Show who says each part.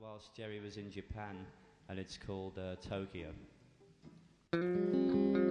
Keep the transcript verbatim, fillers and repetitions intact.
Speaker 1: whilst Jerry was in Japan, and it's called uh, Tokyo.